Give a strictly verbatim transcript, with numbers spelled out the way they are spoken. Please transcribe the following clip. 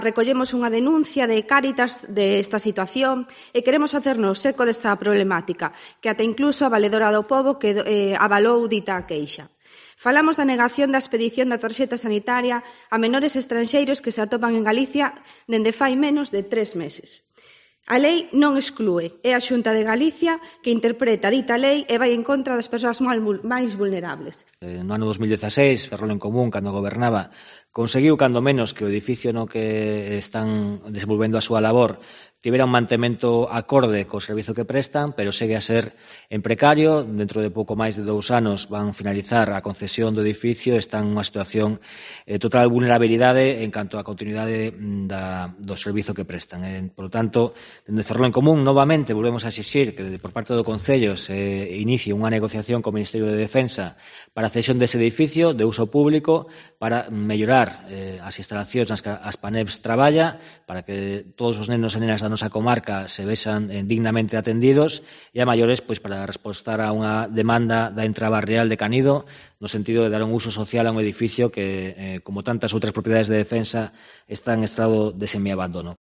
Recollemos unha denuncia de Cáritas desta situación e queremos hacernos eco desta problemática, que ata incluso a Valedora do Pobo que eh, avalou dita queixa. Falamos da negación da expedición da tarxeta sanitaria a menores estranxeiros que se atopan en Galicia dende fai menos de tres meses. A lei non exclúe, é a Xunta de Galicia que interpreta dita lei e vai en contra das persoas máis vulnerables. No ano dos mil dieciséis, Ferrol en Común, cando gobernaba, conseguiu, cando menos, que o edificio no que están desenvolvendo a súa labor tivera un mantemento acorde co servizo que prestan, pero segue a ser en precario. Dentro de pouco máis de dous anos van finalizar a concesión do edificio, están nunha situación de total vulnerabilidade en canto á continuidade da, do servizo que prestan. Eh, por lo tanto, dende Ferrol en Común, novamente, volvemos a exixir que por parte do Concello se inicie unha negociación co Ministerio de Defensa para a cesión dese edificio de uso público para mellorar eh, as instalacións nas que as PANEPs traballa, para que todos os nenos e nenas da nosa comarca se vexan eh, dignamente atendidos e a maiores pois, para respostar a unha demanda da intrabarrial de Canido no sentido de dar un uso social a un edificio que, eh, como tantas outras propiedades de defensa, está en estado de semiabandono.